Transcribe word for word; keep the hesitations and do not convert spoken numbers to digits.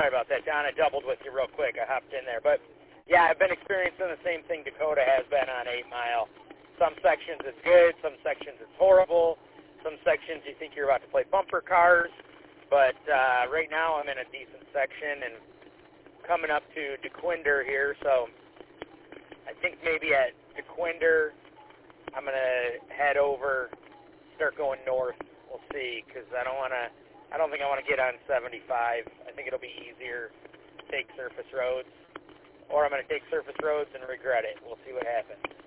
Sorry about that, Don. I doubled with you real quick. I hopped in there. But, yeah, I've been experiencing the same thing Dakota has been on eight mile. Some sections it's good. Some sections it's horrible. Some sections you think you're about to play bumper cars. But uh, right now I'm in a decent section and coming up to DeQuinder here. So I think maybe at DeQuinder I'm going to head over, start going north. We'll see, because I don't want to, I don't think I want to get on seventy-five. I think it'll be easier to take surface roads. Or I'm going to take surface roads and regret it. We'll see what happens.